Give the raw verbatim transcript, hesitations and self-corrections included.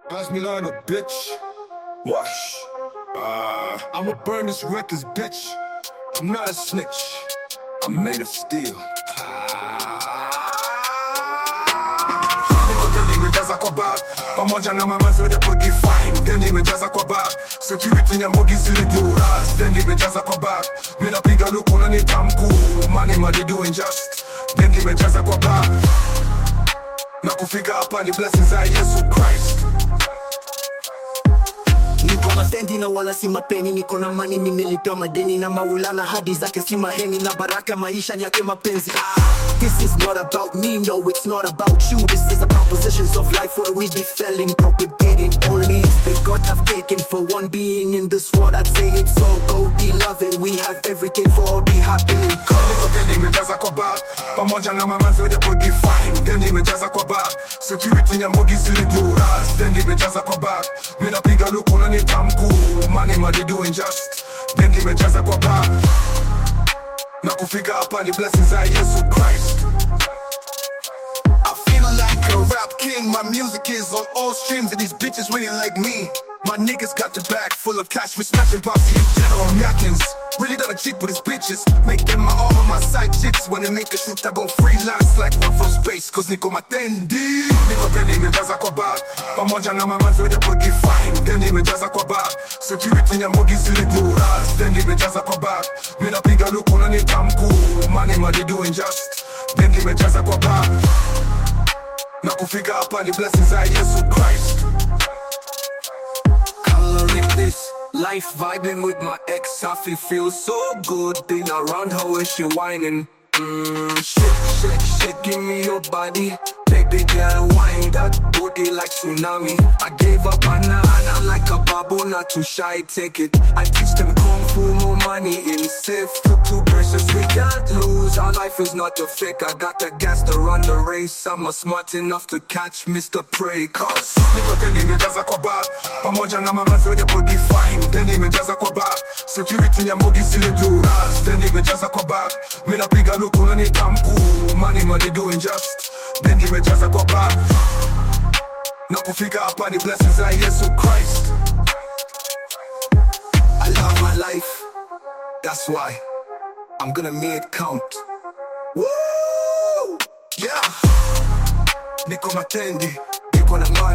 Pass me line up, bitch. Wash. Uh, I'ma burn this records, bitch. I'm not a snitch. I'm made of steel. Nimejaza kwa bag pamoja na mamazo ya boogie fine. Then nimejaza kwa bag security na mogi zile duras. Then nimejaza kwa bag mina piga luku na nitamku money money doing just. Then nimejaza kwa bag na kufika hapa ni blessings za Yesu Christ. Niko matendi na wala si mapeni. Niko na mani nimelipewa madeni na maulana hadi zake si maheni. Na baraka maisha ni yake mapenzi. This is not about me, no it's not about you. This is about positions of life where we be felling, propagating all needs that God have taken for one being in this world. I'd say it's all go be loving. We have everything for all be happy. Then nimejaza kwa bag pamoja na mamazo ya boogie fine. Then nimejaza kwa bag security na mogi zile duras. Then nimejaza kwa bag mina piga luku na nitamku money money doing just. Then nimejaza kwa bag na kufika hapa ni blessings za Yesu Christ. I feel like a rap king. My music is on all streams and these bitches really like me. My niggas got the bag full of cash. We smashing bossy and general Yakins. Really done a cheat with his bitches. Making my arm on my side chicks. When they make a shoot I go freelance like one from space. Cause niko matendi. Niko tendi nimejaza kwa bag pamoja na mamazo ya boogie fine. Then nimejaza kwa bag security na mogi zile duras. Then nimejaza kwa bag mina piga luku na nitamku money money doing just. Then nimejaza kwa bag na kufika hapa ni blessings za Yesu Christ. Coloring this life, vibing with my ex. I feel, feel so good. Been around her when she whining. Mmm, shake, shake, shake, give me your body. Take the girl, wine that booty like tsunami. I gave up on her and I'm like a babu, not too shy, take it. I teach them kung fu, more money in safe. Took two precious, we can't lose. Our life is not a fake. I got the gas to run the race. I'm a smart enough to catch Mister Prey. Cause niko tendi nimejaza kwa bag pamoja na mamazo ya boogie fine. Then nimejaza kwa bag security na mogi zile duras. Then nimejaza kwa bag mina piga luku na nitamku money money doing just. Then nimejaza kwa bag na kufika hapa ni blessings za Yesu Christ. I love my life, that's why I'm gonna make it count. Woo! Yeah. Niko matendi, niko na